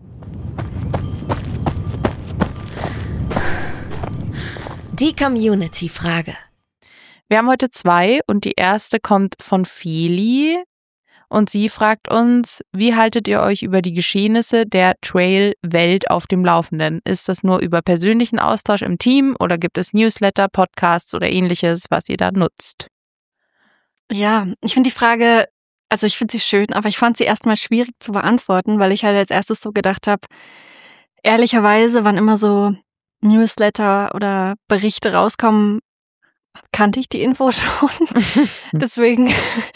D: Die Community-Frage.
B: Wir haben heute 2 und die erste kommt von Feli und sie fragt uns, wie haltet ihr euch über die Geschehnisse der Trail-Welt auf dem Laufenden? Ist das nur über persönlichen Austausch im Team oder gibt es Newsletter, Podcasts oder ähnliches, was ihr da nutzt?
C: Ja, ich finde die Frage, also ich finde sie schön, aber ich fand sie erstmal schwierig zu beantworten, weil ich halt als erstes so gedacht habe, ehrlicherweise, wann immer so Newsletter oder Berichte rauskommen, kannte ich die Info schon. Deswegen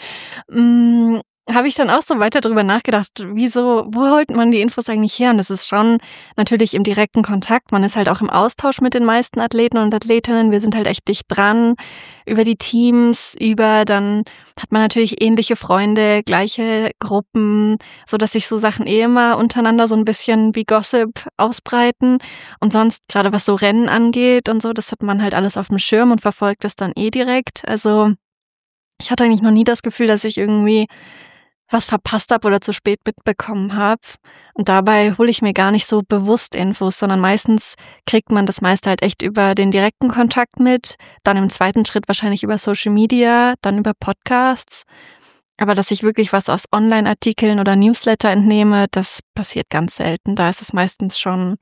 C: habe ich dann auch so weiter drüber nachgedacht, wo holt man die Infos eigentlich her? Und das ist schon natürlich im direkten Kontakt. Man ist halt auch im Austausch mit den meisten Athleten und Athletinnen. Wir sind halt echt dicht dran über die Teams, dann hat man natürlich ähnliche Freunde, gleiche Gruppen, so dass sich so Sachen immer untereinander so ein bisschen wie Gossip ausbreiten. Und sonst, gerade was so Rennen angeht und so, das hat man halt alles auf dem Schirm und verfolgt das dann direkt. Also ich hatte eigentlich noch nie das Gefühl, dass ich irgendwie was verpasst habe oder zu spät mitbekommen habe. Und dabei hole ich mir gar nicht so bewusst Infos, sondern meistens kriegt man das meiste halt echt über den direkten Kontakt mit, dann im zweiten Schritt wahrscheinlich über Social Media, dann über Podcasts. Aber dass ich wirklich was aus Online-Artikeln oder Newsletter entnehme, das passiert ganz selten. Da ist es meistens schon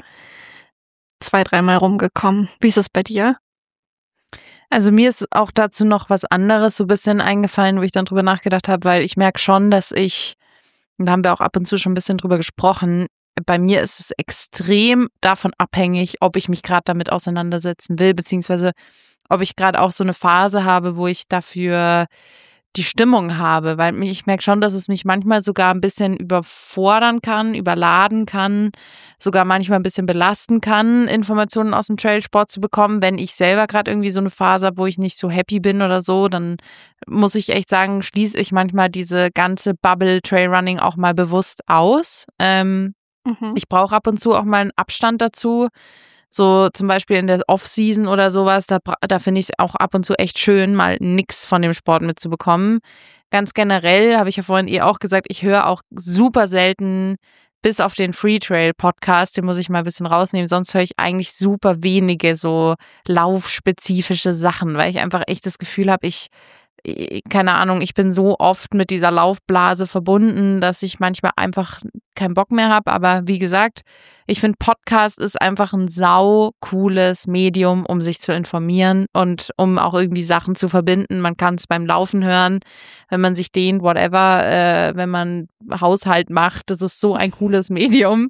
C: 2-3 Mal rumgekommen. Wie ist es bei dir?
B: Also mir ist auch dazu noch was anderes so ein bisschen eingefallen, wo ich dann drüber nachgedacht habe, weil ich merke schon, da haben wir auch ab und zu schon ein bisschen drüber gesprochen, bei mir ist es extrem davon abhängig, ob ich mich gerade damit auseinandersetzen will, beziehungsweise ob ich gerade auch so eine Phase habe, wo ich dafür die Stimmung habe, weil ich merke schon, dass es mich manchmal sogar ein bisschen überfordern kann, überladen kann, sogar manchmal ein bisschen belasten kann, Informationen aus dem Trailsport zu bekommen. Wenn ich selber gerade irgendwie so eine Phase habe, wo ich nicht so happy bin oder so, dann muss ich echt sagen, schließe ich manchmal diese ganze Bubble Trailrunning auch mal bewusst aus. Ich brauche ab und zu auch mal einen Abstand dazu. So zum Beispiel in der Off-Season oder sowas, da finde ich es auch ab und zu echt schön, mal nix von dem Sport mitzubekommen. Ganz generell habe ich ja vorhin auch gesagt, ich höre auch super selten, bis auf den Free Trail Podcast, den muss ich mal ein bisschen rausnehmen, sonst höre ich eigentlich super wenige so laufspezifische Sachen, weil ich einfach echt das Gefühl habe, keine Ahnung, ich bin so oft mit dieser Laufblase verbunden, dass ich manchmal einfach keinen Bock mehr habe. Aber wie gesagt, ich finde, Podcast ist einfach ein sau cooles Medium, um sich zu informieren und um auch irgendwie Sachen zu verbinden. Man kann es beim Laufen hören, wenn man sich dehnt, whatever, wenn man Haushalt macht. Das ist so ein cooles Medium,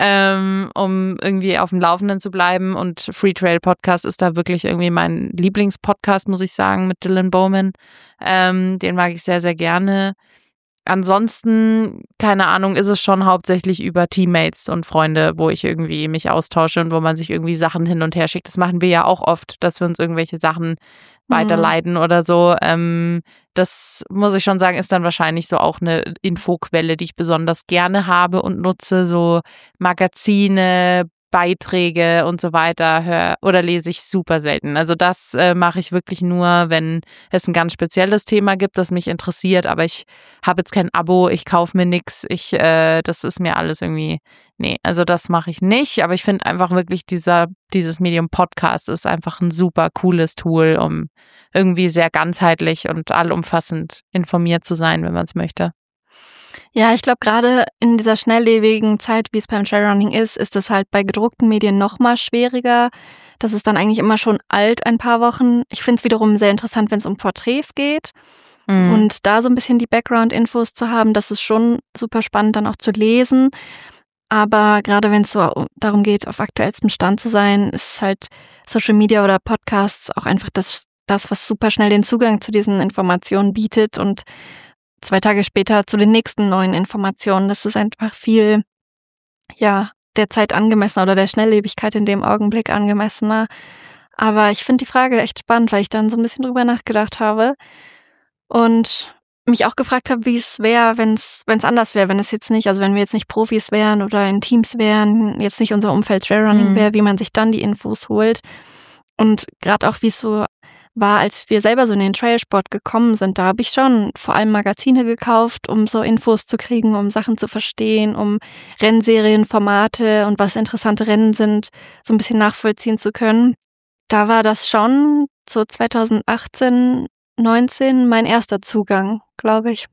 B: um irgendwie auf dem Laufenden zu bleiben. Und Free Trail Podcast ist da wirklich irgendwie mein Lieblingspodcast, muss ich sagen, mit Dylan Bowman. Den mag ich sehr, sehr gerne. Ansonsten, keine Ahnung, ist es schon hauptsächlich über Teammates und Freunde, wo ich irgendwie mich austausche und wo man sich irgendwie Sachen hin und her schickt. Das machen wir ja auch oft, dass wir uns irgendwelche Sachen weiterleiten oder so. Das muss ich schon sagen, ist dann wahrscheinlich so auch eine Infoquelle, die ich besonders gerne habe und nutze. So Magazine, Beiträge und so weiter oder lese ich super selten. Also das mache ich wirklich nur, wenn es ein ganz spezielles Thema gibt, das mich interessiert, aber ich habe jetzt kein Abo, ich kaufe mir nichts, das ist mir alles irgendwie, also das mache ich nicht, aber ich finde einfach wirklich dieses Medium Podcast ist einfach ein super cooles Tool, um irgendwie sehr ganzheitlich und allumfassend informiert zu sein, wenn man es möchte.
C: Ja, ich glaube, gerade in dieser schnelllebigen Zeit, wie es beim Trailrunning ist es halt bei gedruckten Medien noch mal schwieriger. Das ist dann eigentlich immer schon alt, ein paar Wochen. Ich finde es wiederum sehr interessant, wenn es um Porträts geht. Und da so ein bisschen die Background-Infos zu haben, das ist schon super spannend dann auch zu lesen. Aber gerade wenn es so darum geht, auf aktuellstem Stand zu sein, ist halt Social Media oder Podcasts auch einfach das, was super schnell den Zugang zu diesen Informationen bietet und 2 Tage später zu den nächsten neuen Informationen. Das ist einfach viel, der Zeit angemessener oder der Schnelllebigkeit in dem Augenblick angemessener. Aber ich finde die Frage echt spannend, weil ich dann so ein bisschen drüber nachgedacht habe und mich auch gefragt habe, wie es wäre, wenn es anders wäre, wenn wir jetzt nicht Profis wären oder in Teams wären, jetzt nicht unser Umfeld Trailrunning wäre, wie man sich dann die Infos holt. Und gerade auch, wie es so war, als wir selber so in den Trailsport gekommen sind, da habe ich schon vor allem Magazine gekauft, um so Infos zu kriegen, um Sachen zu verstehen, um Rennserienformate und was interessante Rennen sind, so ein bisschen nachvollziehen zu können. Da war das schon so 2018, 19 mein erster Zugang, glaube ich.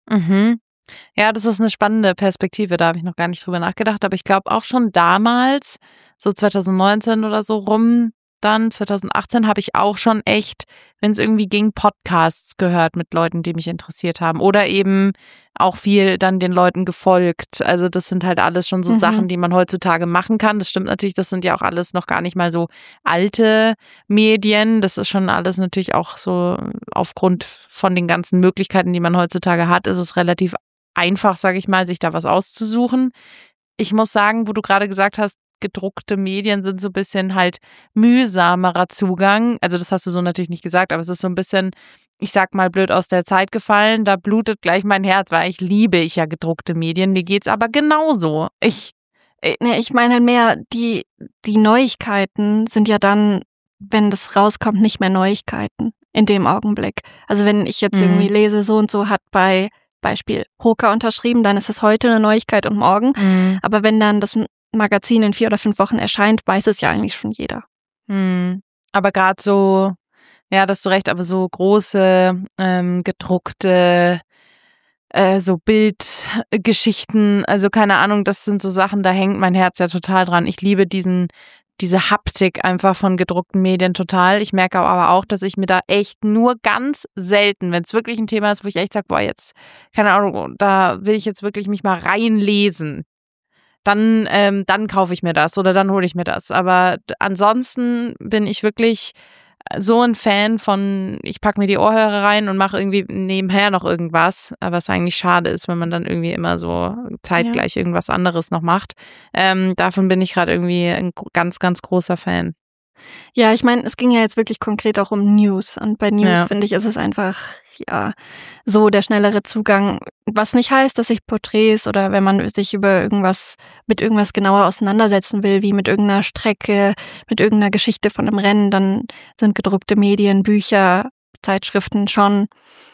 B: Ja, das ist eine spannende Perspektive, da habe ich noch gar nicht drüber nachgedacht, aber ich glaube auch schon damals, so 2019 oder so rum, dann 2018 habe ich auch schon echt, wenn es irgendwie ging, Podcasts gehört mit Leuten, die mich interessiert haben oder eben auch viel dann den Leuten gefolgt. Also das sind halt alles schon so Sachen, die man heutzutage machen kann. Das stimmt natürlich, das sind ja auch alles noch gar nicht mal so alte Medien. Das ist schon alles natürlich auch so aufgrund von den ganzen Möglichkeiten, die man heutzutage hat, ist es relativ einfach, sage ich mal, sich da was auszusuchen. Ich muss sagen, wo du gerade gesagt hast, gedruckte Medien sind so ein bisschen halt mühsamerer Zugang. Also das hast du so natürlich nicht gesagt, aber es ist so ein bisschen, ich sag mal blöd, aus der Zeit gefallen. Da blutet gleich mein Herz, weil ich ja gedruckte Medien. Mir geht's aber genauso.
C: Ich meine halt mehr, die Neuigkeiten sind ja dann, wenn das rauskommt, nicht mehr Neuigkeiten in dem Augenblick. Also wenn ich jetzt irgendwie lese, so und so hat bei Beispiel Hoka unterschrieben, dann ist es heute eine Neuigkeit und morgen. Aber wenn dann das Magazin in 4 oder 5 Wochen erscheint, weiß es ja eigentlich schon jeder.
B: Aber gerade so, ja, da hast du recht, aber so große, gedruckte, so Bildgeschichten, also keine Ahnung, das sind so Sachen, da hängt mein Herz ja total dran. Ich liebe diese Haptik einfach von gedruckten Medien total. Ich merke aber auch, dass ich mir da echt nur ganz selten, wenn es wirklich ein Thema ist, wo ich echt sage, boah, jetzt, keine Ahnung, da will ich jetzt wirklich mich mal reinlesen, dann kaufe ich mir das oder dann hole ich mir das. Aber ansonsten bin ich wirklich so ein Fan von, ich packe mir die Ohrhörer rein und mache irgendwie nebenher noch irgendwas, aber es eigentlich schade ist, wenn man dann irgendwie immer so zeitgleich irgendwas anderes noch macht. Davon bin ich gerade irgendwie ein ganz, ganz großer Fan.
C: Ja, ich meine, es ging ja jetzt wirklich konkret auch um News. Und bei News, finde ich, ist es einfach, ja, so der schnellere Zugang. Was nicht heißt, dass sich Porträts oder wenn man sich mit irgendwas genauer auseinandersetzen will, wie mit irgendeiner Strecke, mit irgendeiner Geschichte von einem Rennen, dann sind gedruckte Medien, Bücher, Zeitschriften schon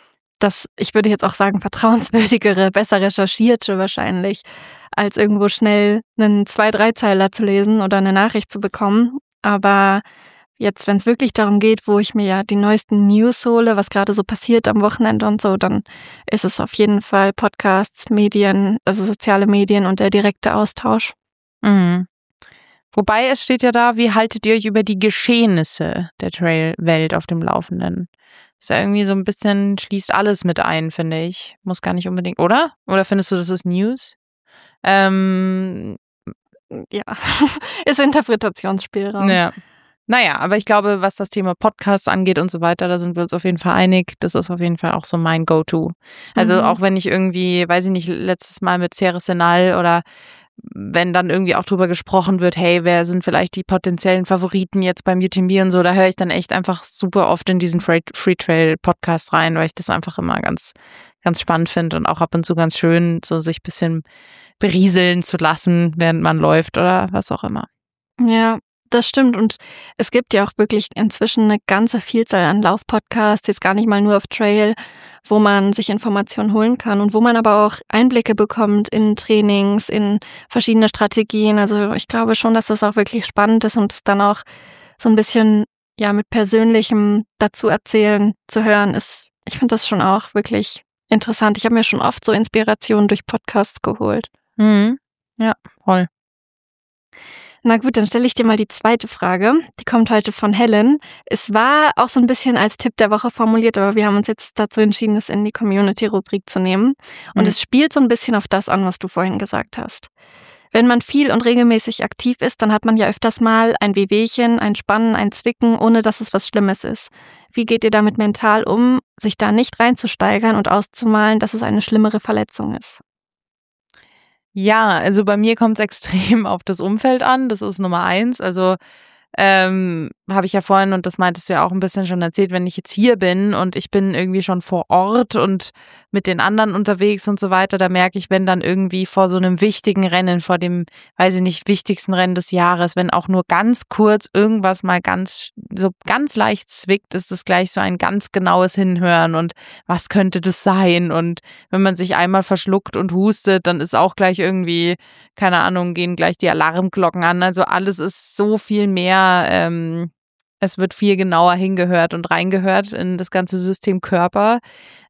C: ich würde jetzt auch sagen, vertrauenswürdigere, besser recherchierte wahrscheinlich, als irgendwo schnell einen 2-3-Zeiler zu lesen oder eine Nachricht zu bekommen. Aber jetzt, wenn es wirklich darum geht, wo ich mir ja die neuesten News hole, was gerade so passiert am Wochenende und so, dann ist es auf jeden Fall Podcasts, Medien, also soziale Medien und der direkte Austausch.
B: Wobei es steht ja da, wie haltet ihr euch über die Geschehnisse der Trail-Welt auf dem Laufenden? Ist ja irgendwie so ein bisschen, schließt alles mit ein, finde ich. Muss gar nicht unbedingt, oder? Oder findest du, das ist News?
C: Ja, ist Interpretationsspielraum.
B: Ja. Naja, aber ich glaube, was das Thema Podcasts angeht und so weiter, da sind wir uns auf jeden Fall einig. Das ist auf jeden Fall auch so mein Go-To. Also auch wenn ich irgendwie, weiß ich nicht, letztes Mal mit Sierra Senal oder wenn dann irgendwie auch drüber gesprochen wird, hey, wer sind vielleicht die potenziellen Favoriten jetzt beim UTMB und so, da höre ich dann echt einfach super oft in diesen Free Trail Podcast rein, weil ich das einfach immer ganz, ganz spannend finde und auch ab und zu ganz schön, so sich ein bisschen berieseln zu lassen, während man läuft oder was auch immer.
C: Ja, das stimmt. Und es gibt ja auch wirklich inzwischen eine ganze Vielzahl an Laufpodcasts, jetzt gar nicht mal nur auf Trail, wo man sich Informationen holen kann und wo man aber auch Einblicke bekommt in Trainings, in verschiedene Strategien. Also ich glaube schon, dass das auch wirklich spannend ist und es dann auch so ein bisschen ja mit Persönlichem dazu erzählen zu hören ist. Ich finde das schon auch wirklich interessant. Ich habe mir schon oft so Inspirationen durch Podcasts geholt.
B: Ja, voll.
C: Na gut, dann stelle ich dir mal die zweite Frage. Die kommt heute von Helen. Es war auch so ein bisschen als Tipp der Woche formuliert, aber wir haben uns jetzt dazu entschieden, es in die Community-Rubrik zu nehmen. Und es spielt so ein bisschen auf das an, was du vorhin gesagt hast. Wenn man viel und regelmäßig aktiv ist, dann hat man ja öfters mal ein Wehwehchen, ein Spannen, ein Zwicken, ohne dass es was Schlimmes ist. Wie geht ihr damit mental um, sich da nicht reinzusteigern und auszumalen, dass es eine schlimmere Verletzung ist?
B: Ja, also bei mir kommt es extrem auf das Umfeld an. Das ist Nummer 1. Also habe ich ja vorhin, und das meintest du ja auch ein bisschen schon erzählt, wenn ich jetzt hier bin und ich bin irgendwie schon vor Ort und mit den anderen unterwegs und so weiter, da merke ich, wenn dann irgendwie vor so einem wichtigen Rennen, vor dem, weiß ich nicht, wichtigsten Rennen des Jahres, wenn auch nur ganz kurz irgendwas mal ganz leicht zwickt, ist es gleich so ein ganz genaues Hinhören und was könnte das sein? Und wenn man sich einmal verschluckt und hustet, dann ist auch gleich irgendwie, keine Ahnung, gehen gleich die Alarmglocken an. Also alles ist so viel mehr, es wird viel genauer hingehört und reingehört in das ganze System Körper.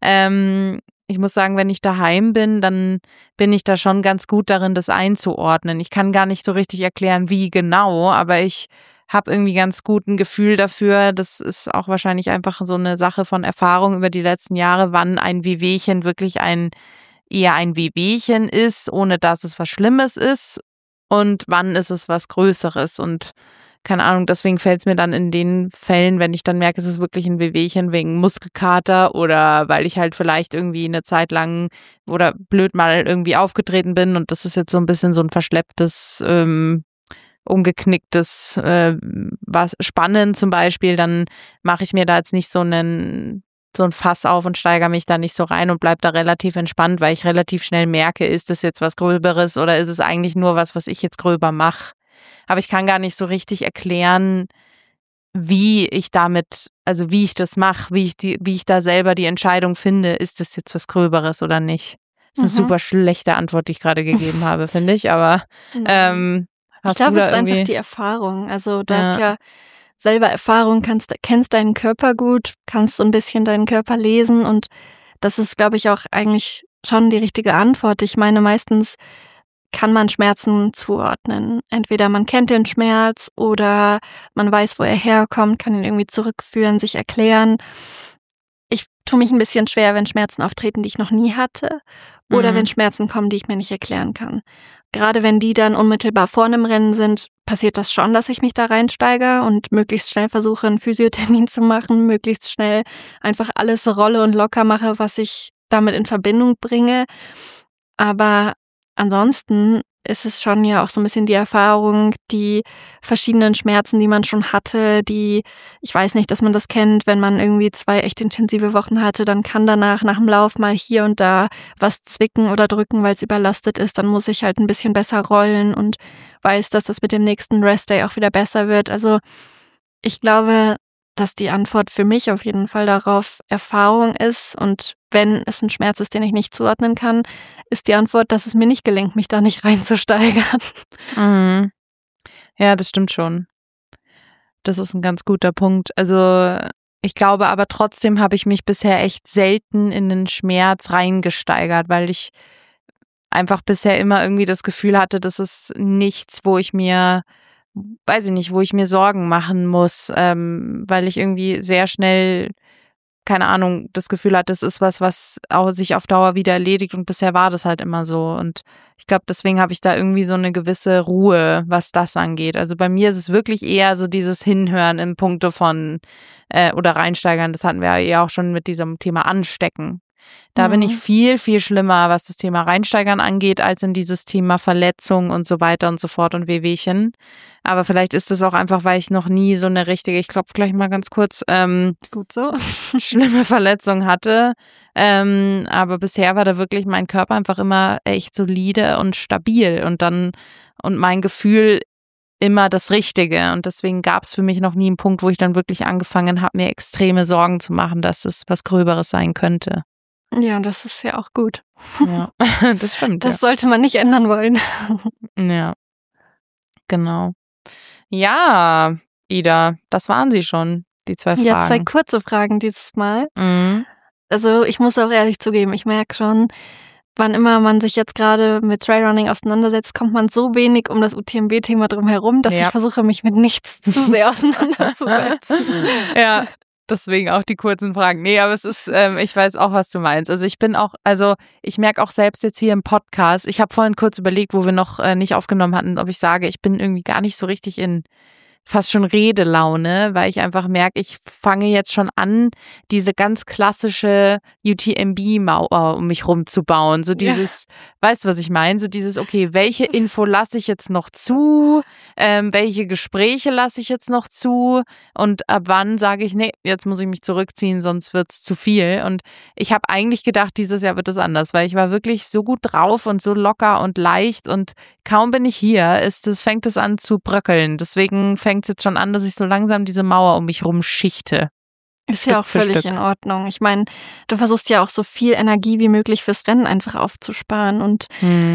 B: Ich muss sagen, wenn ich daheim bin, dann bin ich da schon ganz gut darin, das einzuordnen. Ich kann gar nicht so richtig erklären, wie genau, aber ich habe irgendwie ganz gut ein Gefühl dafür. Das ist auch wahrscheinlich einfach so eine Sache von Erfahrung über die letzten Jahre, wann ein Wehwehchen wirklich eher ein Wehwehchen ist, ohne dass es was Schlimmes ist und wann ist es was Größeres. Und keine Ahnung, deswegen fällt es mir dann in den Fällen, wenn ich dann merke, es ist wirklich ein Wehwehchen wegen Muskelkater oder weil ich halt vielleicht irgendwie eine Zeit lang oder blöd mal irgendwie aufgetreten bin und das ist jetzt so ein bisschen so ein verschlepptes, umgeknicktes was Spannen zum Beispiel, dann mache ich mir da jetzt nicht so ein Fass auf und steigere mich da nicht so rein und bleib da relativ entspannt, weil ich relativ schnell merke, ist das jetzt was Gröberes oder ist es eigentlich nur was ich jetzt gröber mache. Aber ich kann gar nicht so richtig erklären, wie ich das mache, wie ich da selber die Entscheidung finde, ist das jetzt was Gröberes oder nicht. Das ist eine super schlechte Antwort, die ich gerade gegeben habe, finde ich, aber
C: ich glaube, es ist einfach die Erfahrung. Also du hast ja selber Erfahrung, kennst deinen Körper gut, kannst so ein bisschen deinen Körper lesen und das ist, glaube ich, auch eigentlich schon die richtige Antwort. Ich meine, meistens kann man Schmerzen zuordnen. Entweder man kennt den Schmerz oder man weiß, wo er herkommt, kann ihn irgendwie zurückführen, sich erklären. Ich tue mich ein bisschen schwer, wenn Schmerzen auftreten, die ich noch nie hatte oder wenn Schmerzen kommen, die ich mir nicht erklären kann. Gerade wenn die dann unmittelbar vor einem Rennen sind, passiert das schon, dass ich mich da reinsteige und möglichst schnell versuche, einen Physiothermin zu machen, möglichst schnell einfach alles rolle und locker mache, was ich damit in Verbindung bringe. Aber ansonsten ist es schon ja auch so ein bisschen die Erfahrung, die verschiedenen Schmerzen, die man schon hatte, ich weiß nicht, dass man das kennt, wenn man irgendwie 2 echt intensive Wochen hatte, dann kann nach dem Lauf mal hier und da was zwicken oder drücken, weil es überlastet ist, dann muss ich halt ein bisschen besser rollen und weiß, dass das mit dem nächsten Restday auch wieder besser wird. Also ich glaube, dass die Antwort für mich auf jeden Fall darauf Erfahrung ist und wenn es ein Schmerz ist, den ich nicht zuordnen kann, ist die Antwort, dass es mir nicht gelingt, mich da nicht reinzusteigern.
B: Mhm. Ja, das stimmt schon. Das ist ein ganz guter Punkt. Also ich glaube aber trotzdem habe ich mich bisher echt selten in den Schmerz reingesteigert, weil ich einfach bisher immer irgendwie das Gefühl hatte, das ist nichts, wo ich mir Sorgen machen muss, weil ich irgendwie sehr schnell, keine Ahnung, das Gefühl hatte, das ist was auch sich auf Dauer wieder erledigt und bisher war das halt immer so und ich glaube, deswegen habe ich da irgendwie so eine gewisse Ruhe, was das angeht. Also bei mir ist es wirklich eher so dieses Hinhören im Punkte von oder reinsteigern, das hatten wir ja auch schon mit diesem Thema Anstecken. Da bin ich viel, viel schlimmer, was das Thema Reinsteigern angeht, als in dieses Thema Verletzung und so weiter und so fort und Wehwehchen. Aber vielleicht ist es auch einfach, weil ich noch nie so eine richtige, ich klopfe gleich mal ganz kurz,
C: Gut so.
B: schlimme Verletzung hatte. Aber bisher war da wirklich mein Körper einfach immer echt solide und stabil und mein Gefühl immer das Richtige. Und deswegen gab es für mich noch nie einen Punkt, wo ich dann wirklich angefangen habe, mir extreme Sorgen zu machen, dass es was Gröberes sein könnte.
C: Ja, das ist ja auch gut.
B: Ja, das stimmt.
C: Das sollte man nicht ändern wollen.
B: Ja, genau. Ja, Ida, das waren sie schon, die 2 Fragen.
C: Ja, 2 kurze Fragen dieses Mal.
B: Mhm.
C: Also ich muss auch ehrlich zugeben, ich merke schon, wann immer man sich jetzt gerade mit Trailrunning auseinandersetzt, kommt man so wenig um das UTMB-Thema drum herum, dass ich versuche, mich mit nichts zu sehr auseinanderzusetzen.
B: Ja, deswegen auch die kurzen Fragen. Nee, aber es ist, ich weiß auch, was du meinst. Also ich merke auch selbst jetzt hier im Podcast, ich habe vorhin kurz überlegt, wo wir noch nicht aufgenommen hatten, ob ich sage, ich bin irgendwie gar nicht so richtig in fast schon Redelaune, weil ich einfach merke, ich fange jetzt schon an, diese ganz klassische UTMB-Mauer um mich rumzubauen. So dieses, weißt du, was ich meine? So dieses, okay, welche Info lasse ich jetzt noch zu? Welche Gespräche lasse ich jetzt noch zu? Und ab wann sage ich, nee, jetzt muss ich mich zurückziehen, sonst wird's zu viel. Und ich habe eigentlich gedacht, dieses Jahr wird es anders, weil ich war wirklich so gut drauf und so locker und leicht und kaum bin ich hier, fängt es an zu bröckeln. Deswegen fängt es jetzt schon an, dass ich so langsam diese Mauer um mich rumschichte.
C: Ist ja auch völlig in Ordnung. Ich meine, du versuchst ja auch so viel Energie wie möglich fürs Rennen einfach aufzusparen und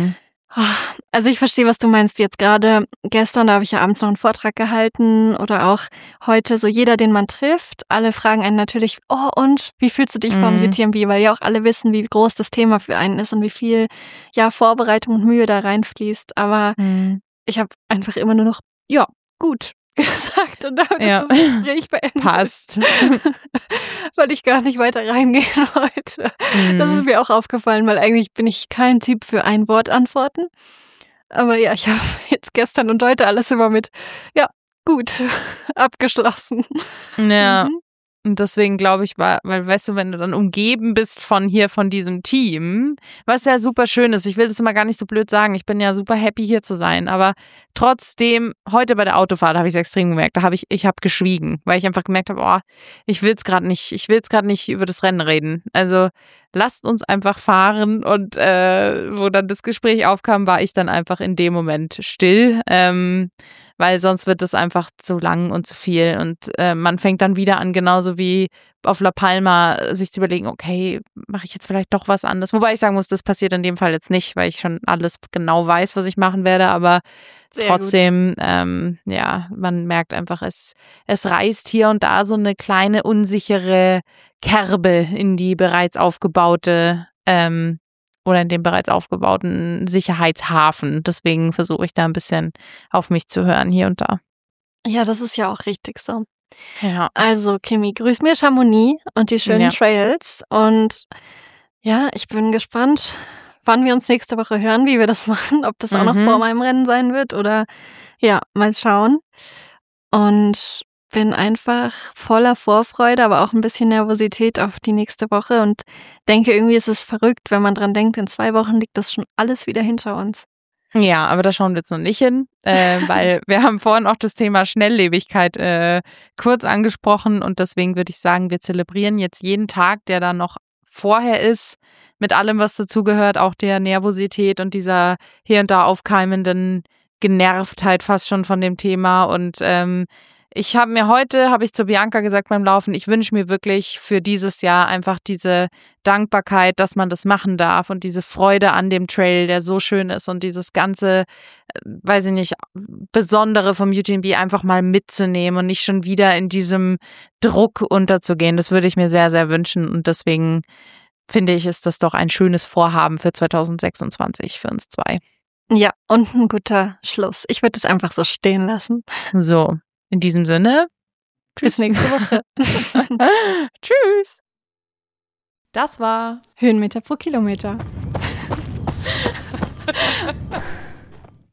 C: also ich verstehe, was du meinst. Jetzt gerade gestern, da habe ich ja abends noch einen Vortrag gehalten oder auch heute, so jeder, den man trifft, alle fragen einen natürlich, oh und, wie fühlst du dich vom UTMB? Weil ja auch alle wissen, wie groß das Thema für einen ist und wie viel Vorbereitung und Mühe da reinfließt. Aber ich habe einfach immer nur noch, ja, gut. gesagt und damit ist das Gespräch beendet.
B: Passt.
C: Weil ich gar nicht weiter reingehen wollte. Das ist mir auch aufgefallen, weil eigentlich bin ich kein Typ für Ein-Wort-Antworten. Aber ja, ich habe jetzt gestern und heute alles immer mit, ja, gut, abgeschlossen.
B: Ja. Und deswegen glaube ich, weil, weißt du, wenn du dann umgeben bist von diesem Team, was ja super schön ist, ich will das immer gar nicht so blöd sagen, ich bin ja super happy hier zu sein, aber trotzdem, heute bei der Autofahrt habe ich es extrem gemerkt, ich habe geschwiegen, weil ich einfach gemerkt habe, ich will jetzt gerade nicht über das Rennen reden. Also lasst uns einfach fahren und wo dann das Gespräch aufkam, war ich dann einfach in dem Moment still, weil sonst wird es einfach zu lang und zu viel und man fängt dann wieder an, genauso wie auf La Palma, sich zu überlegen, okay, mache ich jetzt vielleicht doch was anderes. Wobei ich sagen muss, das passiert in dem Fall jetzt nicht, weil ich schon alles genau weiß, was ich machen werde, aber sehr trotzdem, man merkt einfach, es reißt hier und da so eine kleine unsichere Kerbe in die bereits aufgebaute oder in dem bereits aufgebauten Sicherheitshafen. Deswegen versuche ich da ein bisschen auf mich zu hören hier und da.
C: Ja, das ist ja auch richtig so.
B: Ja.
C: Also, Kimi, grüß mir Chamonix und die schönen Trails. Und ja, ich bin gespannt, wann wir uns nächste Woche hören, wie wir das machen. Ob das auch noch vor meinem Rennen sein wird oder ja, mal schauen. Und bin einfach voller Vorfreude, aber auch ein bisschen Nervosität auf die nächste Woche und denke, irgendwie ist es verrückt, wenn man dran denkt, in 2 Wochen liegt das schon alles wieder hinter uns.
B: Ja, aber da schauen wir jetzt noch nicht hin, weil wir haben vorhin auch das Thema Schnelllebigkeit kurz angesprochen und deswegen würde ich sagen, wir zelebrieren jetzt jeden Tag, der da noch vorher ist, mit allem, was dazugehört, auch der Nervosität und dieser hier und da aufkeimenden Genervtheit fast schon von dem Thema und habe ich zu Bianca gesagt beim Laufen, ich wünsche mir wirklich für dieses Jahr einfach diese Dankbarkeit, dass man das machen darf und diese Freude an dem Trail, der so schön ist und dieses ganze, weiß ich nicht, Besondere vom UTMB einfach mal mitzunehmen und nicht schon wieder in diesem Druck unterzugehen. Das würde ich mir sehr, sehr wünschen und deswegen finde ich, ist das doch ein schönes Vorhaben für 2026 für uns 2.
C: Ja, und ein guter Schluss. Ich würde es einfach so stehen lassen.
B: So. In diesem Sinne,
C: bis nächste Woche.
B: Tschüss. Das war
C: Höhenmeter pro Kilometer.